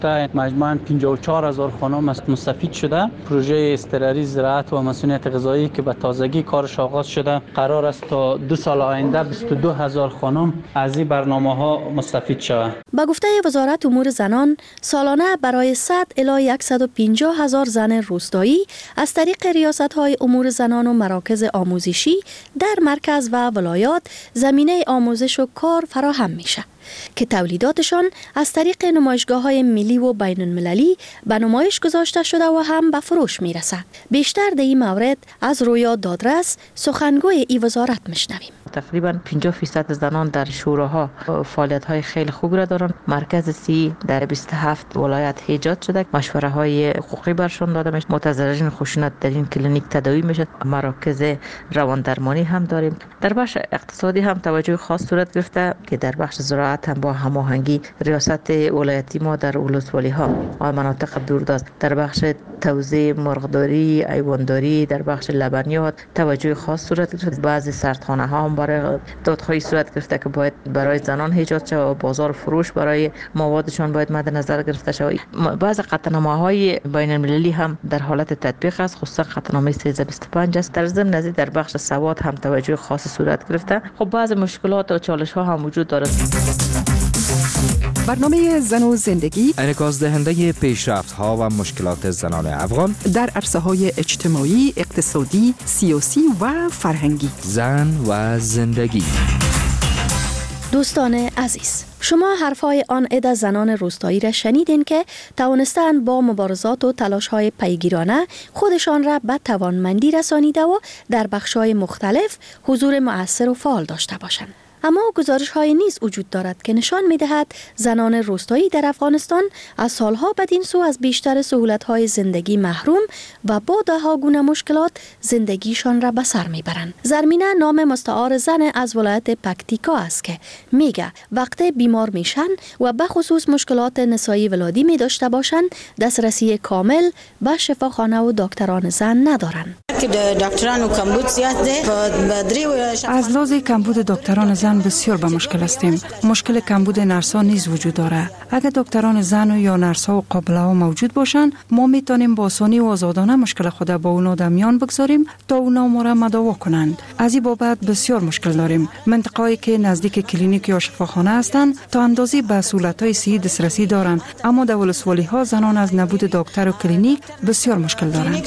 مجموعاً 54,000 خانم مستفید شده. پروژه استقراری زراعت و مسئولیت غذایی که به تازگی کارش آغاز شده، قرار است تا 2 سال آینده 22,000 خانم از این برنامه‌ها مستفید شوند. با گفته وزارت امور زنان، سالانه برای 100 الی 150,000 زن روستایی از طریق ریاست‌های امور زنان و مراکز آموزشی در مرکز و ولایات زمینه آموزش و کار فراهم میشه که تولیداتشان از طریق نمایشگاه‌های ملی و بین‌المللی به نمایش گذاشته شده و هم به فروش میرسه. بیشتر در این مورد از رویا دادرس، سخنگوی این وزارت میشنویم. تقریبا 50% زنان در شوراها فعالیت‌های خیلی خوب را دارند. مرکز سی در 27 ولایت ایجاد شده. مشوره‌های حقوقی برشان داده میشه. متضررین خشونت در این کلینیک تداوی میشه. مراکز روان درمانی هم داریم. در بخش اقتصادی هم توجه خاص صورت گرفته که در بخش زراعت هم با هماهنگی ریاست ولایتی ما در ولسوالی‌ها و مناطق دوردست در بخش توزیع مرغداری، حیوانداری، در بخش لبنیات توجه خاص صورت گرفته. بعضی سردخانه‌ها هم برای دادخواهی صورت گرفته که باید برای زنان ایجاد شود و بازار فروش برای موادشان باید مد نظر گرفته شود. بعضی قطعنامه‌های بین‌المللی هم در حالت تطبیق است، خصوصا قطعنامه 325 است. در ضمن از در بخش سواد هم توجه خاص صورت گرفته. خب بعضی مشکلات و چالش‌ها هم وجود دارد. برنامه زن و زندگی انعکاس دهنده پیشرفت‌ها و مشکلات زنان افغان در عرصه‌های اجتماعی، اقتصادی، سیاسی و فرهنگی. زن و زندگی. دوستان عزیز، شما حرفای آن عده زنان روستایی را شنیدین که توانستند با مبارزات و تلاش‌های پیگیرانه خودشان را به توانمندی رسانیده و در بخش‌های مختلف حضور مؤثر و فعال داشته باشند. اما گزارش‌های نیز وجود دارد که نشان می‌دهد زنان روستایی در افغانستان از سالها بدین سو از بیشتر سهولت‌های زندگی محروم و با ده‌ها گونه مشکلات زندگیشان را به سر می‌برند. زرمینه نام مستعار زن از ولایت پکتیکا است که میگه وقتی بیمار میشن و به خصوص مشکلات نسایی ولادی می داشته باشند دسترسی کامل به شفاخانه و دکتران زن ندارند. از لحاظ کمبود دکتران زن بسیار به مشکل هستیم. مشکل کمبود نرس‌ها نیز وجود داره. اگر دکتران زن و یا نرس‌ها و قابله‌ها موجود باشند، ما میتونیم با آسانی و آزادانه مشکل خود با اونا در میان بگذاریم تا اونا ما را مداوا کنند. از این بابت بسیار مشکل داریم. منطقه‌ای که نزدیک کلینیک یا شفاخانه هستند تا اندازه به سهولت‌های صحی دسترسی دارند، اما در ولسوالی‌ها زنان از نبود دکتر و کلینیک بسیار مشکل دارند.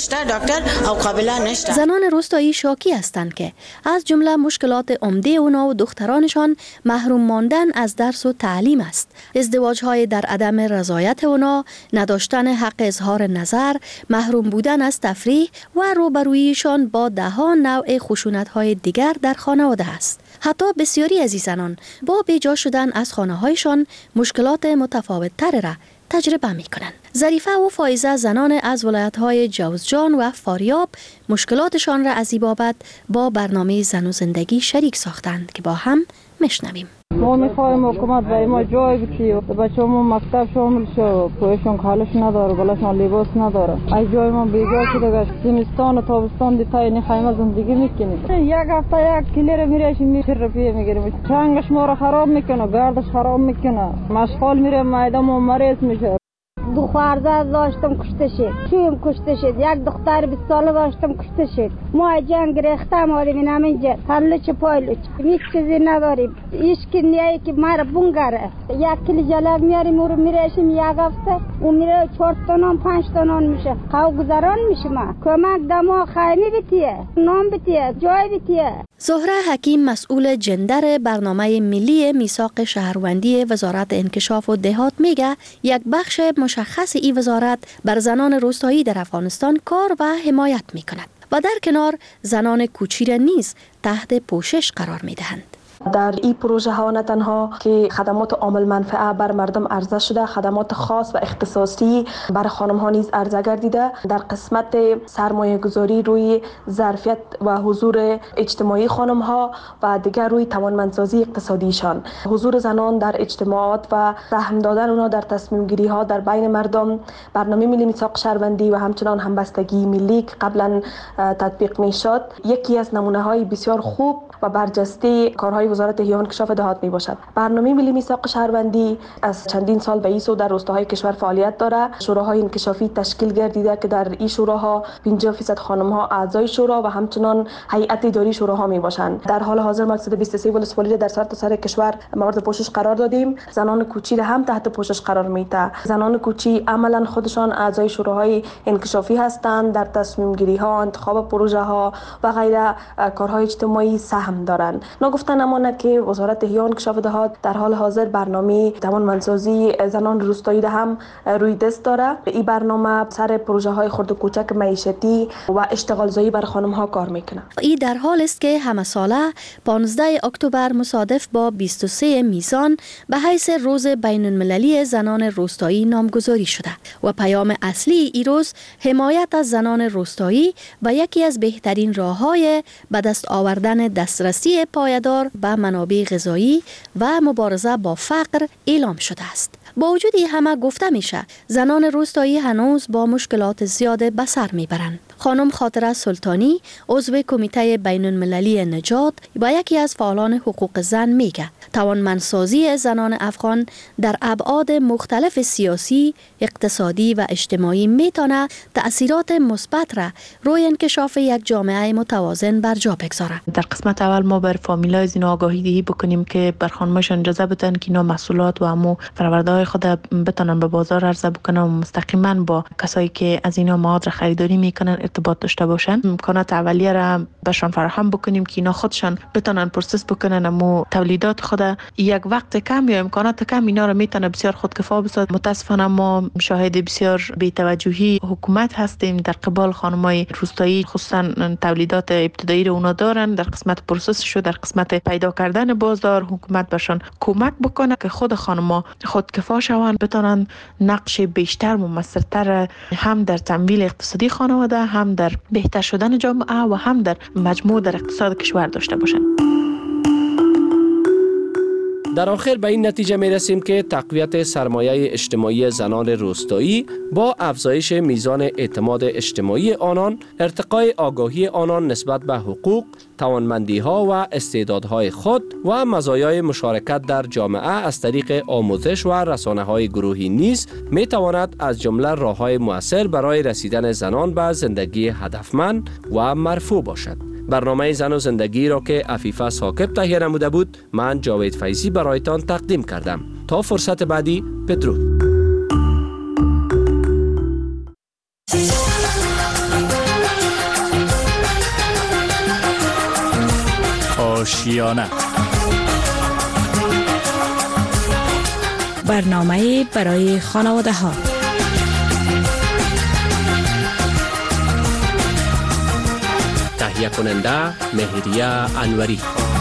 زنان روستایی شاکی هستند که از جمله مشکلات عمده اونا و دخترانشان محروم ماندن از درس و تعلیم است. ازدواج‌های در عدم رضایت اونا، نداشتن حق اظهار نظر، محروم بودن از تفریح و روبرویشان با ده‌ها نوع خشونت‌های دیگر در خانواده است. حتی بسیاری از این زنان با بیجا شدن از خانه‌هایشان مشکلات متفاوت‌تر را تجربه می‌کنند. ظریفه و فائزه زنان از ولایت‌های جوزجان و فاریاب مشکلاتشان را از این بابت با برنامه زن و زندگی شریک ساختند که با هم میشنویم. ما میخوایم حکومت برای ما جای بده، بچه‌مون مکتب شامل شه، پایشون کالش نداره، بلاشون لباس نداره. از جای ما بیجا شده، زمستان و تابستان دیتای این خیمه زندگی میکنیم. یک هفته یک کلیر میرشیم میرفیه میگیریم. چنگش ما رو خراب میکنه، گردش خراب میکنه. مشغول میریم میدان و مریض میشه. دو خواهرزاد داشتم کشته شد، شویم کشته شد، یک دختر 20 ساله داشتم کشته شد. ما جنگ ریختم آدم اینجا هلچ پایلچ هیچ چیزی نداریم. هیچ کی نیایی که ما را بونگره. یک کلی جلب میاریم و رو میرشیم یک هفته و میره 4 تا 5 تا میشه. خو گذران میشه. ما کمک دما خیمی بتیه، نام بتیه، جای بتیه. زهره حکیم مسئول جندر برنامه ملی میثاق شهروندی وزارت انکشاف و دهات میگه یک بخش مشخص این وزارت بر زنان روستایی در افغانستان کار و حمایت میکند و در کنار زنان کوچی را نیز تحت پوشش قرار میدهند. در این پروژه ها نه تنها که خدمات عامل منفعه بر مردم عرضه شده، خدمات خاص و اختصاصی بر خانم ها نیز عرضه گردیده. در قسمت سرمایه گذاری روی ظرفیت و حضور اجتماعی خانم ها و دیگر روی توانمندسازی اقتصادیشان، حضور زنان در اجتماعات و سهم دادن اونا در تصمیم گیری ها در بین مردم، برنامه ملی میثاق شهروندی و همچنان همبستگی ملی که قبلا تطبیق می شد، یکی از نمونه های بسیار خوب و برجسته کارهای وزارت احیا و انکشاف دهات می باشد. برنامه ملی میثاق شهروندی از چندین سال به این سو در روستاهای کشور فعالیت داره. شوراهای انکشافی تشکیل گردیده که در این شوراها 50% خانم ها اعضای شورا و همچنان هیئت اداری شوراها می باشند. در حال حاضر ما 123 ولسوالی در سرتاسر کشور مورد پوشش قرار دادیم. زنان کوچی هم تحت پوشش قرار میده. زنان کوچی عملا خودشان اعضای شوراهای انکشافی هستند، در تصمیم گیری ها، انتخاب پروژه ها و غیره کارهای اجتماعی سهم دارند. نگفته نمانه که وزارت احیا و انکشاف دهات در حال حاضر برنامه توانمندسازی زنان روستایی ده هم روی دست داره. این برنامه سر پروژه های خرد و کوچک معیشتی و اشتغال زایی بر خانم ها کار میکنه. این در حال است که همه ساله 15 اکتبر مصادف با 23 میزان به حیث روز بین المللی زنان روستایی نامگذاری شده و پیام اصلی این روز حمایت از زنان روستایی و یکی از بهترین راه‌های به دست آوردن دسترسی پایدار به منابع غذایی و مبارزه با فقر اعلام شده است. با وجود همه گفته میشه زنان روستایی هنوز با مشکلات زیاد به سر میبرند. خانم خاطره سلطانی عضو کمیته بین المللی نجات و یکی از فعالان حقوق زن میگه توانمندسازی زنان افغان در ابعاد مختلف سیاسی، اقتصادی و اجتماعی میتونه تأثیرات مثبت را روی انکشاف یک جامعه متوازن بر جا بگذاره. در قسمت اول ما بر فامیلای از اینا آگاهی دهی بکنیم که بر خانماشان اجازه بدن که اینا محصولات و امو فرآورده‌های خود بتونن به بازار عرضه بکنن و مستقیما با کسایی که از اینا مواد را خریداری میکنن ارتباط داشته باشن. امکانات اولیه را بهشان فراهم بکنیم که اینا خودشان بتونن پروسس بکنن امو تولیدات خود یک وقت کم یا امکانات کم اینا را میتونه بسیار خودکفا بسازد. متاسفانه ما شاهد بسیار بی‌توجهی حکومت هستیم در قبال خانمای روستایی، خصوصا تولیدات ابتدایی رو اونا دارن. در قسمت پروسسش و در قسمت پیدا کردن بازار حکومت بهشان کمک بکنه که خود خانم‌ها خودکفا شوند، بتونن نقش بیشتر و مؤثرتر هم در تمویل اقتصادی خانواده، هم در بهتر شدن جامعه و هم در مجموع در اقتصاد کشور داشته باشند. در آخر به این نتیجه می رسیم که تقویت سرمایه اجتماعی زنان روستایی با افزایش میزان اعتماد اجتماعی آنان، ارتقای آگاهی آنان نسبت به حقوق، توانمندی ها و استعدادهای خود و مزایای مشارکت در جامعه از طریق آموزش و رسانه های گروهی نیز می تواند از جمله راه های مؤثر برای رسیدن زنان به زندگی هدفمند و مرفوع باشد. برنامه زن و زندگی را که عفیفه ثاقب تهیه نموده بود، من جاوید فیضی برایتان تقدیم کردم. تا فرصت بعدی، بدرود. آشیانه برنامه برای خانواده ها. تهیه کننده مهریه انوری.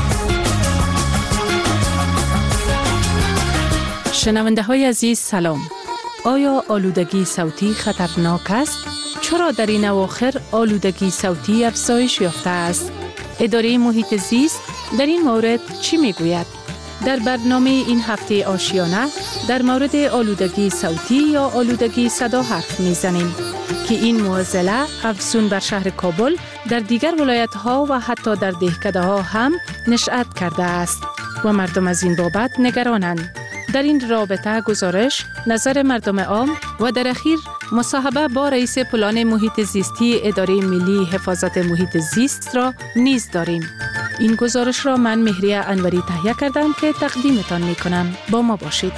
شنونده های عزیز سلام. آیا آلودگی صوتی خطرناک است؟ چرا در این اواخر آلودگی صوتی افزایش یافته است؟ اداره محیط زیست در این مورد چی میگوید؟ در برنامه این هفته آشیانه در مورد آلودگی صوتی یا آلودگی صدا حرف میزنیم که این معضله افزون بر شهر کابل در دیگر ولایت‌ها و حتی در دهکده‌ها هم نشأت کرده است و مردم از این بابت نگرانند. در این رابطه گزارش، نظر مردم عام و در اخیر مصاحبه با رئیس پلان محیط زیستی اداره ملی حفاظت محیط زیست را نیز داریم. این گزارش را من مهریه انوری تهیه کردم که تقدیمتان می‌کنم. با ما باشید.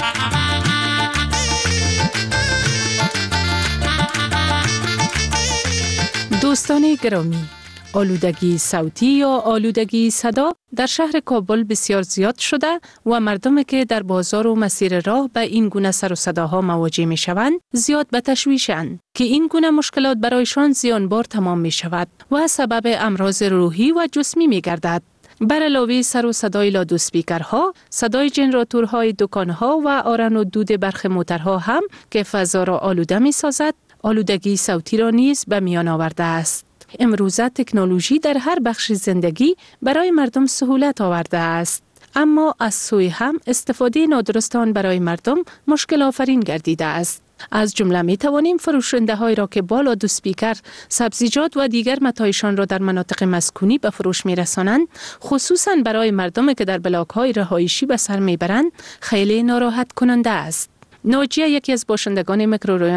دوستان گرامی، آلودگی صوتی یا آلودگی صدا در شهر کابل بسیار زیاد شده و مردم که در بازار و مسیر راه به این گونه سر و صداها مواجه می شوند زیاد به تشویشند که این گونه مشکلات برایشان زیانبار تمام می شود و سبب امراض روحی و جسمی می گردد. بر علاوه سر و صدای لادوسپیکرها، صدای جنراتورهای دکانها و آرن و دود برق موترها هم که فضا را آلوده می سازد، آلودگی صوتی را نیز به میان آورده است. امروزه تکنولوژی در هر بخش زندگی برای مردم سهولت آورده است، اما از سوی هم استفاده نادرست آن برای مردم مشکل آفرین گردیده است. از جمله می توانیم فروشنده هایی را که بالا دو اسپیکر سبزیجات و دیگر متاعشان را در مناطق مسکونی به فروش می رسانند، خصوصا برای مردمی که در بلاک های رهایشی به سر می برند، خیلی ناراحت کننده است. ناجیه یکی از باشندگان میکروریان